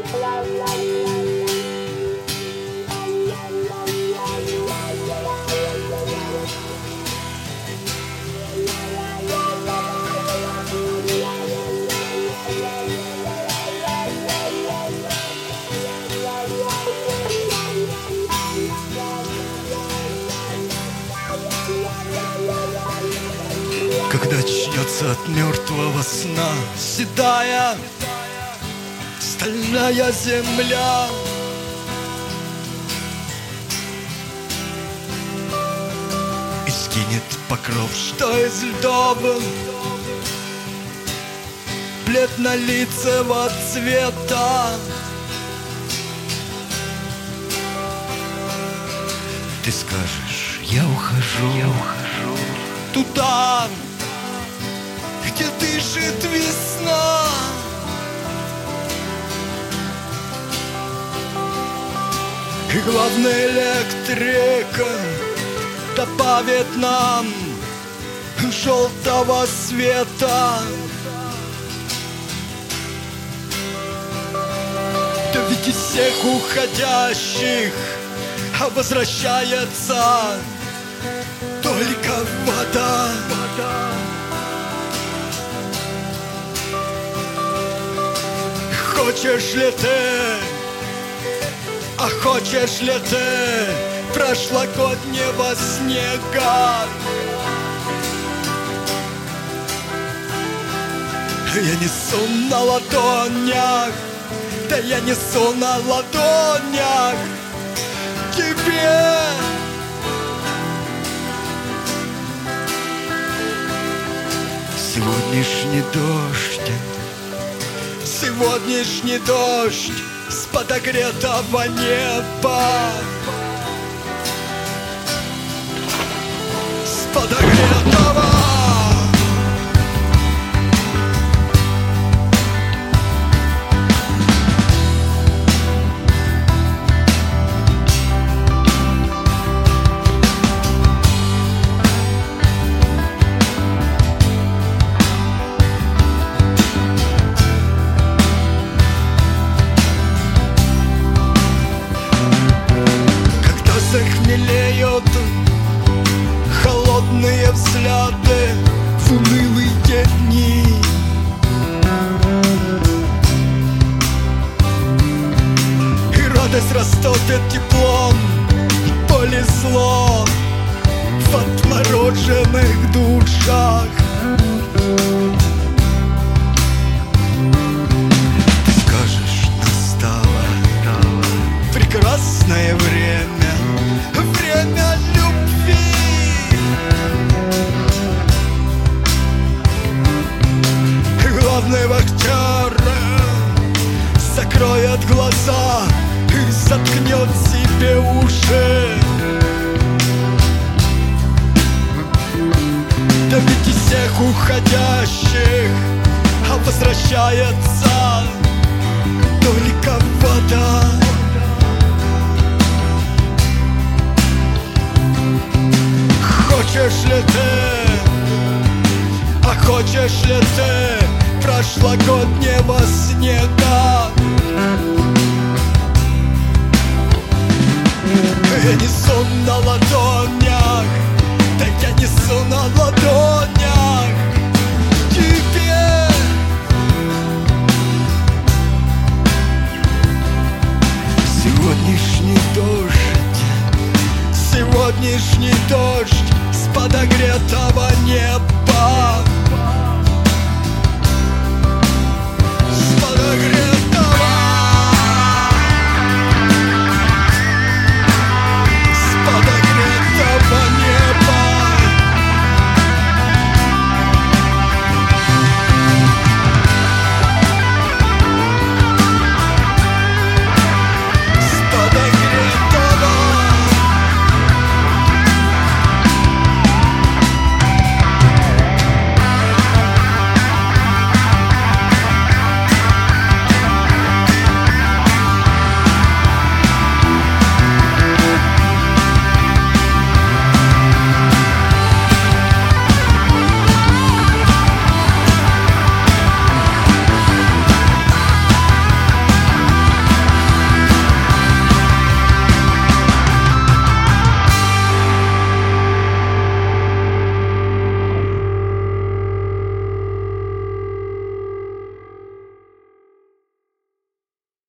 Когда очнется от мертвого сна седая стальная земля, и скинет покров, что из льдов, бледнолицего цвета. Ты скажешь: я ухожу туда, где дышит весна. И главный электрик добавит нам желтого света. Да ведь из всех уходящих возвращается только вода. Хочешь ли ты, хочешь ли ты прошлогоднего снега? Я несу на ладонях, да я несу на ладонях тебе. Сегодняшний дождь, сегодняшний дождь с подогретого неба, с подогретого. Захмелеют холодные взгляды в унылые дни. И радость растопит теплом боль и зло в отмороженных душах. Ты скажешь: настало прекрасное время, время любви. Главный вахтер закроет глаза и заткнет себе уши. Да ведь из всех уходящих возвращается только вода. Хочешь ли ты, хочешь ли ты прошлогоднего снега? Я несу на ладонях, да я несу на ладонях тебе. Сегодняшний дождь, сегодняшний дождь с подогретого